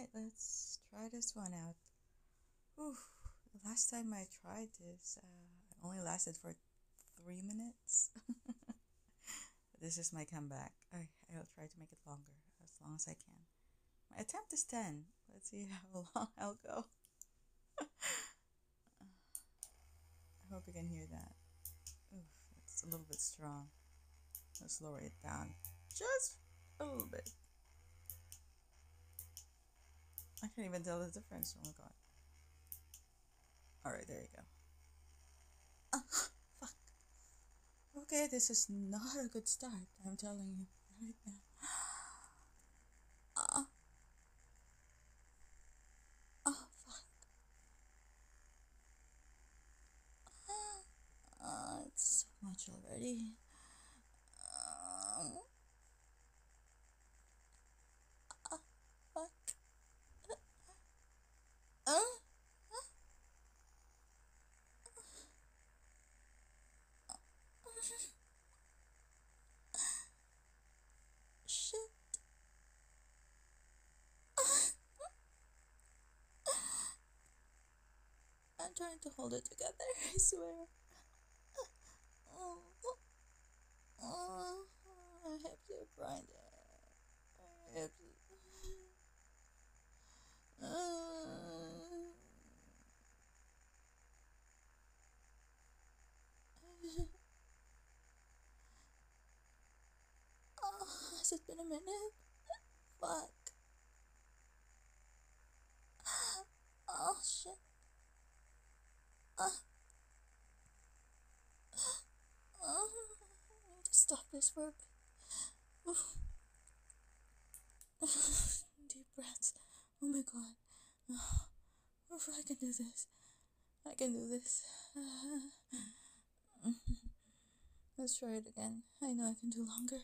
Alright, let's try this one out. Whew. The last time I tried this, it only lasted for 3 minutes. This is my comeback. I'll try to make it longer, as long as I can. My attempt is 10. Let's see how long I'll go. I hope you can hear that. Oof, it's a little bit strong. Let's lower it down just a little bit. I can't even tell the difference. Oh my god. Alright, there you go. Fuck. Okay, this is not a good start. I'm telling you right now. Fuck. It's so much already. Fuck. Shit. I'm trying to hold it together, I swear. My hips are grinding. My hips. Has it been a minute? Fuck. Oh shit. I need to stop this work. Deep breaths. Oh my god. I can do this. I can do this. Let's try it again. I know I can do longer.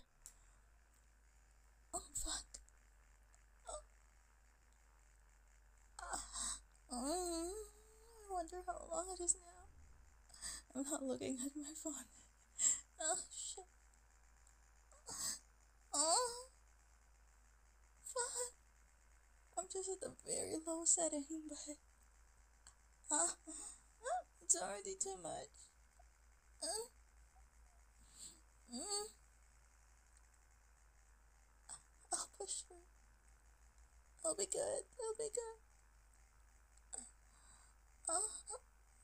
Oh fuck. I wonder how long it is now. I'm not looking at my phone. Oh shit. Oh fuck. I'm just at the very low setting, but it's already too much. I'll push through. I'll be good. I'll be good. Fuck.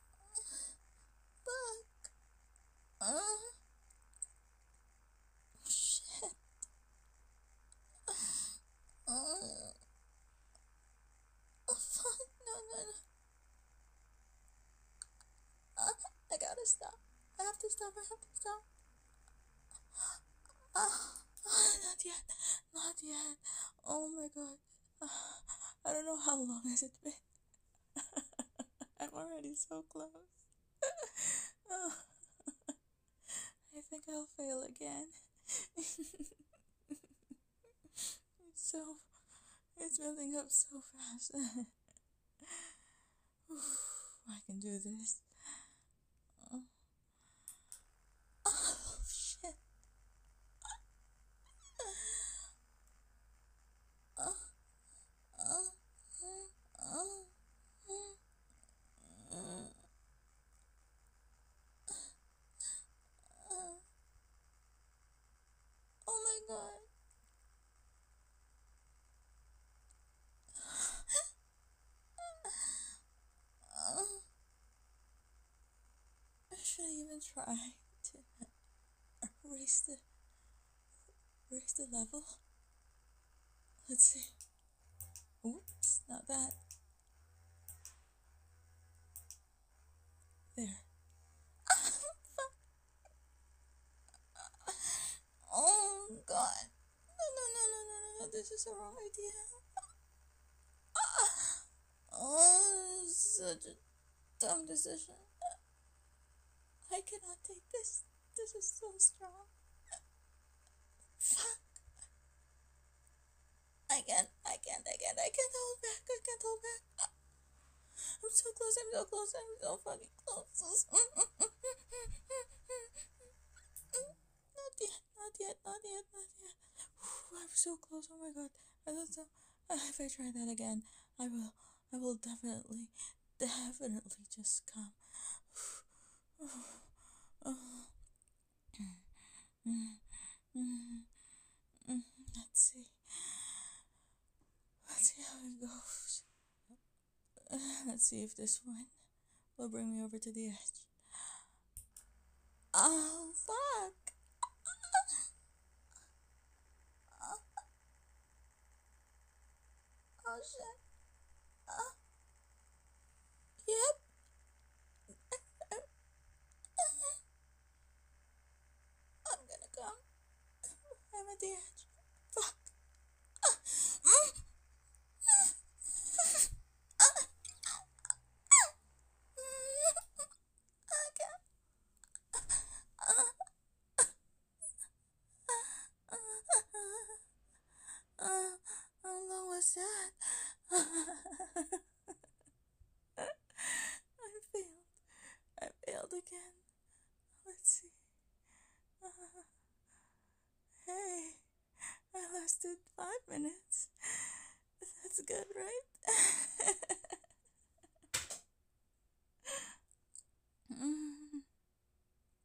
Shit. Fuck. No. I gotta stop. I have to stop. Not yet. Not yet. Oh my god. I don't know how long has it been. I'm already so close. I think I'll fail again. It's building up so fast. I can do this. Oh shit. Oh my god. Should I even try to raise the level? Let's see. Oops, not that. There. Oh god. No. This is the wrong idea. Oh, such a dumb decision. I cannot take this. This is so strong. Fuck. I can't hold back. I can't hold back. I'm so close. I'm so fucking close. Not yet. I'm so close. Oh my god. I If I try that again, I will definitely just come. Let's see. Let's see how it goes. Let's see if this one will bring me over to the edge. Oh, fuck! Oh, shit. Yep. I'm gonna come. I'm at the edge. Fuck. How long was that? I failed. I failed again. Let's see. Hey, I lasted 5 minutes. That's good, right?